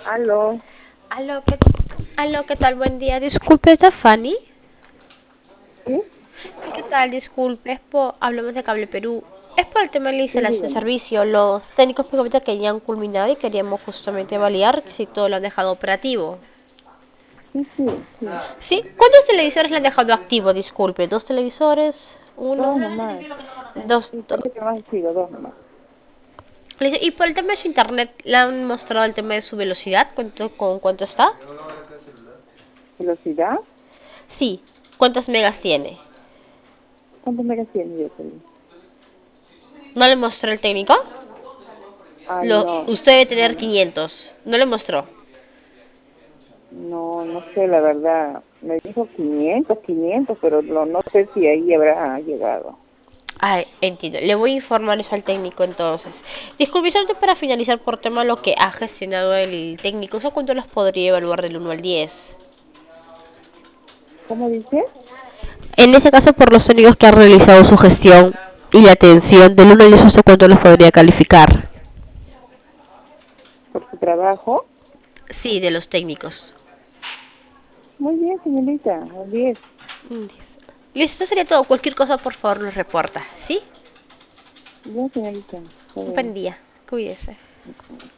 Aló, Aló, ¿qué tal? Buen día. Disculpe, ¿está Fanny? ¿sí? Sí, ¿qué tal? Disculpe, hablamos de Cable Perú. Es por el tema de la Sí, instalación de dígame. servicio. Los técnicos preguntan que ya han culminado y queríamos justamente validar si todo lo han dejado operativo. Sí, sí, sí. ¿Sí? ¿Cuántos televisores le han dejado activo? Disculpe, ¿dos televisores? ¿Uno? Dos nomás. Dos. Sí, parece que más ha sido dos nomás. Y por el tema de su internet, ¿le han mostrado el tema de su velocidad? ¿Con cuánto está? ¿Velocidad? Sí. ¿Cuántos megas tiene? ¿Cuántos megas tiene yo, Felipe? ¿No le mostró el técnico? Ay, no, Usted debe tener no, 500. ¿No le mostró? no sé, la verdad. Me dijo 500, pero no sé si ahí habrá llegado. Ah, entiendo. Le voy a informar eso al técnico entonces. Disculpe, solamente para finalizar por tema lo que ha gestionado el técnico. ¿Eso cuánto los podría evaluar del 1 al 10? ¿Cómo dice? En ese caso, por los técnicos que han realizado su gestión y la atención, del 1 al 10, ¿usted cuánto los podría calificar? ¿Por su trabajo? Sí, de los técnicos. Muy bien, señorita, al 10. Un 10. Listo, sería todo. Cualquier cosa, por favor, nos reporta. ¿Sí? Bien, señorita, está Un buen bien. día. Cuídese.